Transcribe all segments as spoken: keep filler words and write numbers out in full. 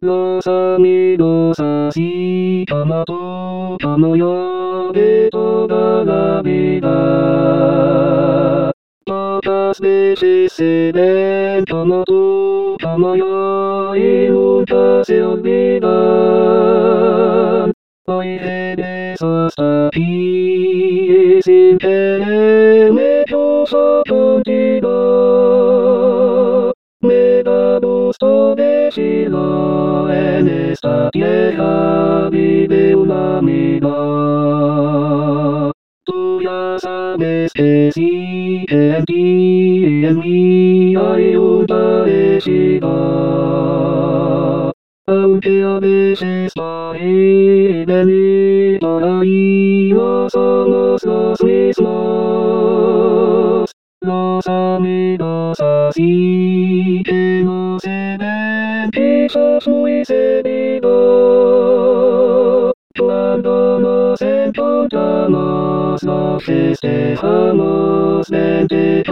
Los amigos así como tú, como yo, de toda la vida. Pocas veces se ven como tú, como yo, y nunca se olvidan. Hoy regreso hasta aquí, y sin querer me cruzo contigo. Me da gusto decirlo, en esta tierra vive un amigo. Tú ya sabes que sí, que en ti y en mí hay un parecido. Aunque a veces por ir y venir por ahí no somos los mismos. Los amigos así que no se ven quizás muy seguido. Cuando nos encontramos nos festejamos, vente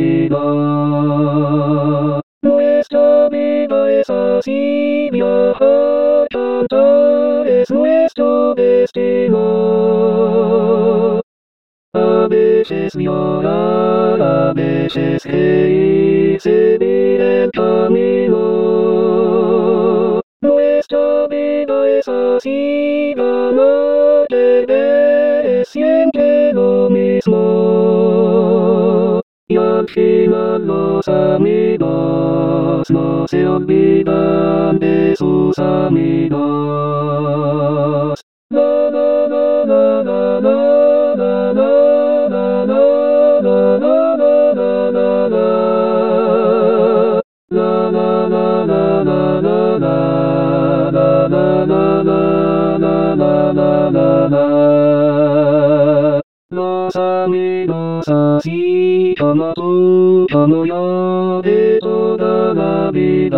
conmigo. Nuestra vida es así, viajar, cantar es nuestro destino. A veces llorar, a veces reír, seguir el camino. Nuestra vida es así, ganar, perder es siempre lo mismo. Y al final los amigos no se olvidan de sus amigos. La la la la la la la la. Los amigos así como tú, como yo, de toda la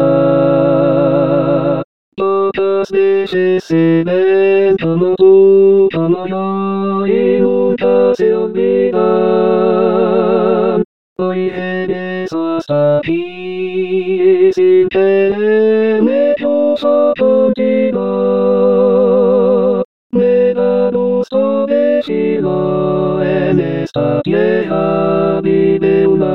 vida. Pocas veces se ven como tú, como yo, y nunca se olvidan. Hoy regreso hasta aquí, y sin querer me cruzo contigo. Me da gusto decirlo, en esta tierra vive un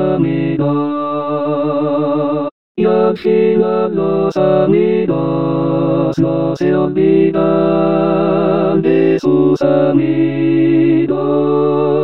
amigo. Y al final los amigos no se olvidan de sus amigos.